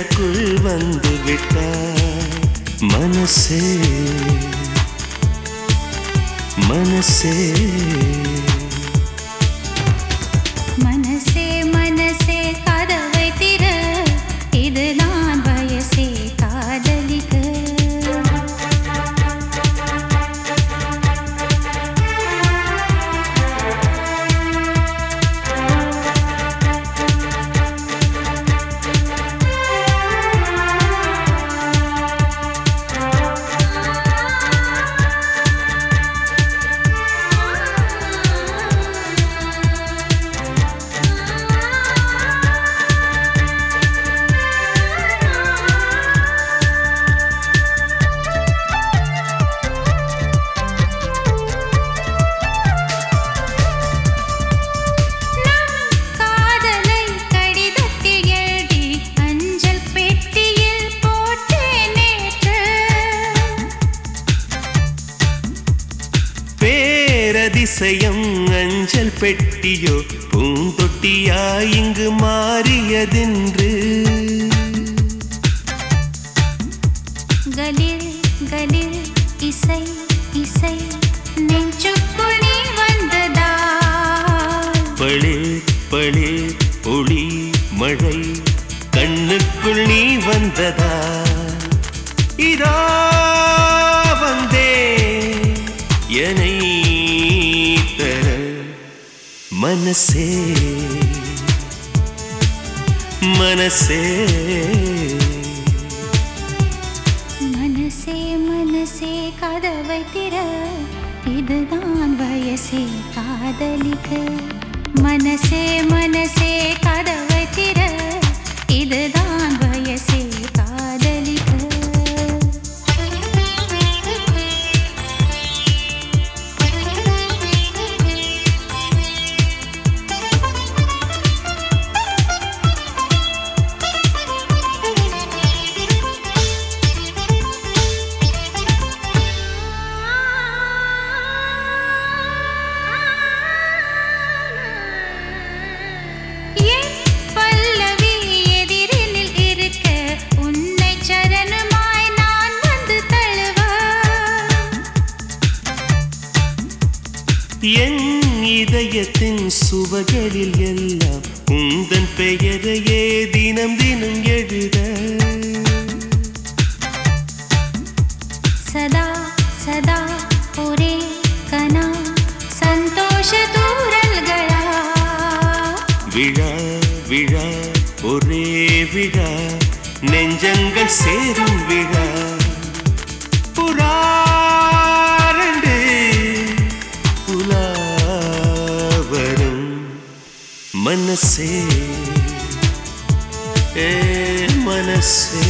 எனக்குள் வந்து விட்டாய் மனசே மனசே மனசே மனசே கதவை திற இது நான் வயசே காதலிக்க அதிசயம் அஞ்சல் பெட்டியோ பூந்தொட்டியா இங்கு மாறியதென்று கலில் கலில் இசை இசை நெஞ்சுக்குள் நீ வந்ததா பளே பளே ஒளி மழை கண்ணுக்குள் நீ வந்ததா இதா வந்தே என்னை மனசே மனசே மனசே மனசே கதவை திற இதுதான் வயசே காதலிக்க மனசே மனசே கதவை திற இதுதான் வயசே காதலிக்க என் இதயத்தின் சுவகளில் எல்லாம் உந்தன் பெயரையே தினம் தினம் எழுத சதா சதா ஒரே கனா சந்தோஷ தூரல்களா விழா விழா ஒரே விழா நெஞ்சங்கள் சேரும் விழா மனசே மனசே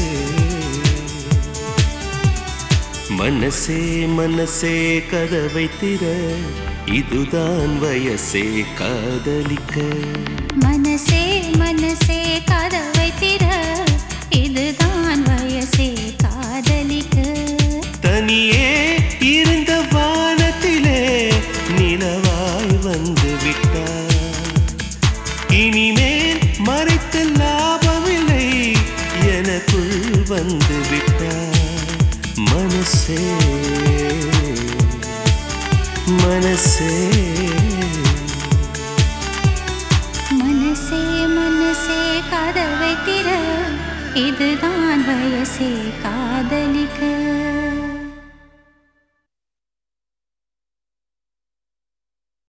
மனசே மனசே கதவை திற இதுதான் வயசே காதலிக்க மனசே மனசே கதவை திற இதுதான் வயசே காதலிக்க தனியே இருந்த வானத்திலே நிலவாய் வந்து விட்டார் இனிமேல் மறைத்த லாபமில்லை எனக்குள் வந்து விட்டார் மனசே மனசே மனசே மனசே கதவை திற இதுதான் வயசே காதலிக்க